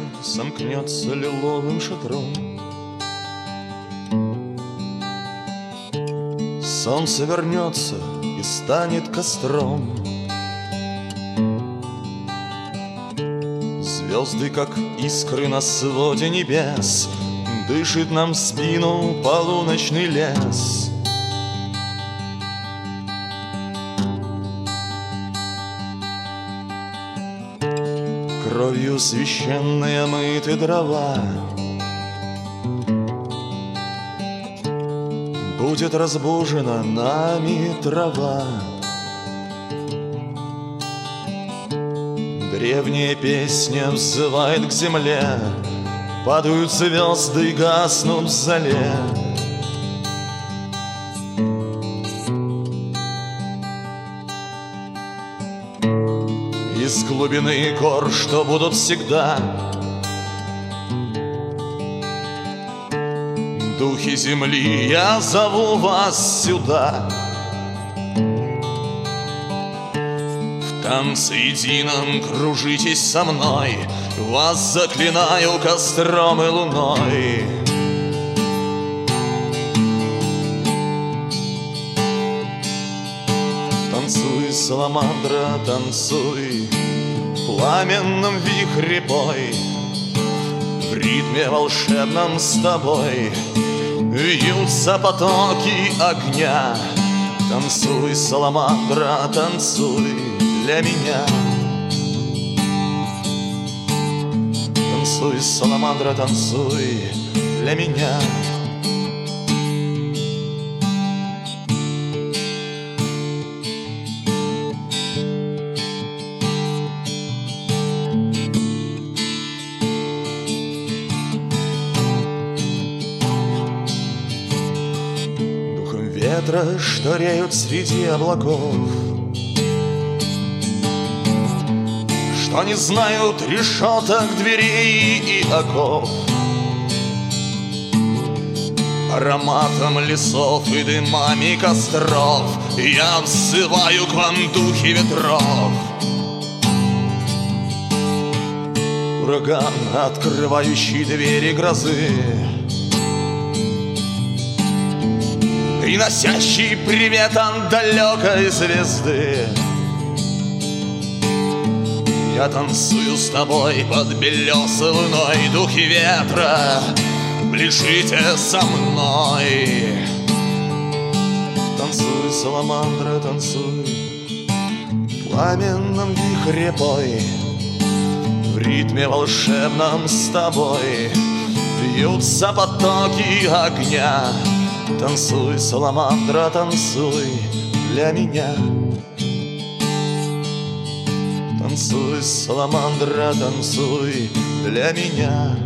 сомкнется лиловым шатром. Солнце вернется и станет костром. Звезды, как искры на своде небес, дышит нам в спину полуночный лес. Кровью священной омыты дрова. Будет разбужена нами трава. Древняя песня взывает к земле, падают звезды и гаснут в зале. Из глубины гор, что будут всегда, духи земли, я зову вас сюда. В танце едином кружитесь со мной, вас заклинаю костром и луной. Танцуй, саламандра, танцуй, в пламенном вихре бой, в ритме волшебном с тобой вьются потоки огня. Танцуй, саламандра, танцуй для меня. Танцуй, саламандра, танцуй для меня. Ветра, что реют среди облаков, что не знают решеток, дверей и оков. Ароматом лесов и дымами костров я взываю к вам, духи ветров. Ураган, открывающий двери грозы, приносящий привет от далекой звезды. Я танцую с тобой под белесой луной, духи ветра, пляшите со мной. Танцуй, саламандра, танцуй, в пламенном вихре бой, в ритме волшебном с тобой вьются потоки огня. Танцуй, саламандра, танцуй для меня. Танцуй, саламандра, танцуй для меня.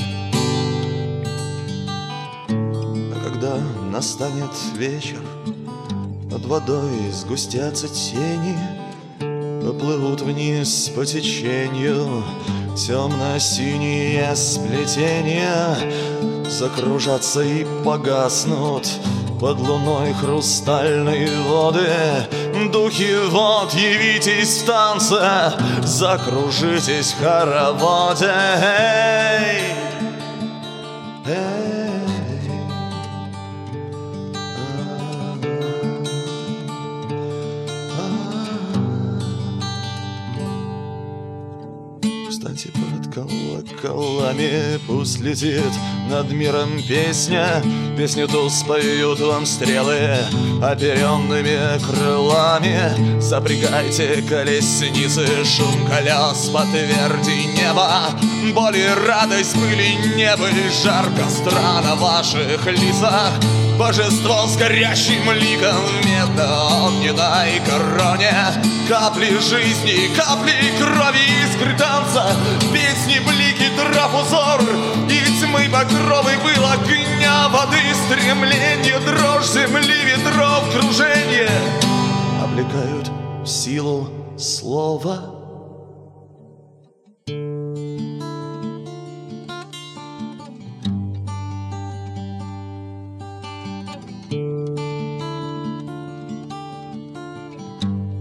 А когда настанет вечер, над водой сгустятся тени, поплывут вниз по течению темно-синие сплетения, закружатся и погаснут под луной хрустальные воды. Духи вод, явитесь в танце, закружитесь в хороводе. Эй, эй. Встаньте под колоколами, пусть летит над миром песня. Песню ту споют вам стрелы оперенными крылами. Запрягайте колесницы, шум колес по тверди неба. Боль и радость были небо и жар костра на ваших лицах. Божество с горящим ликом в медно-огненной короне. Капли жизни, капли крови, искры танца, песни, блики, трав узор. И тьмы багровой был огня, воды, стремление, дрожь земли, ветров, кружение облекают в силу слова.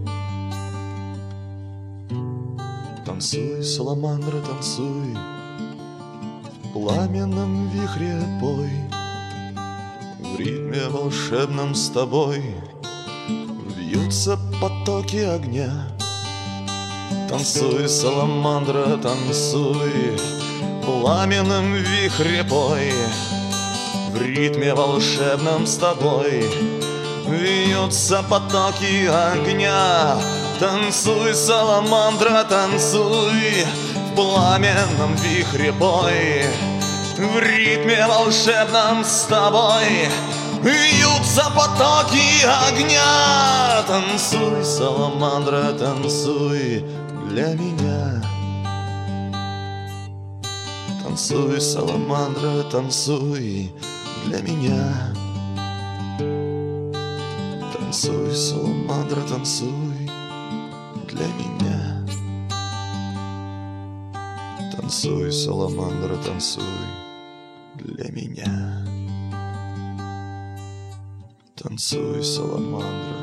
Танцуй, саламандра, танцуй пламенном вихре пой, в ритме волшебном с тобой вьются потоки огня. Танцуй, саламандра, танцуй, в пламенном вихре пой, в ритме волшебном с тобой вьются потоки огня. Танцуй, саламандра, танцуй, в пламенном вихре пой, в ритме волшебном с тобой вьются потоки огня. Танцуй, саламандра, танцуй для меня. Танцуй, саламандра, танцуй для меня. Танцуй, саламандра, танцуй для меня. Танцуй, саламандра, танцуй для меня. Танцуй, саламандра,